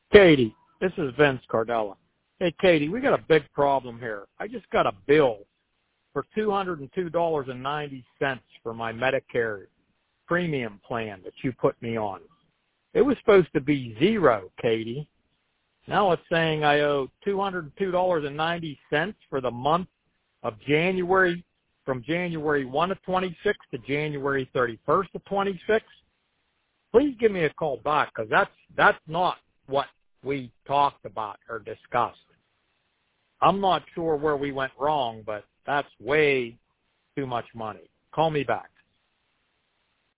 Katie, this is Vince Cardella. Hey, Katie, we got a big problem here. I just got a bill for $202.90 for my Medicare premium plan that you put me on. It was supposed to be zero, Katie. Now it's saying I owe $202.90 for the month of January, from January 1 of 26 to January 31st of 26. Please give me a call back, because that's not what we talked about or discussed. I'm not sure where we went wrong, but that's way too much money. Call me back.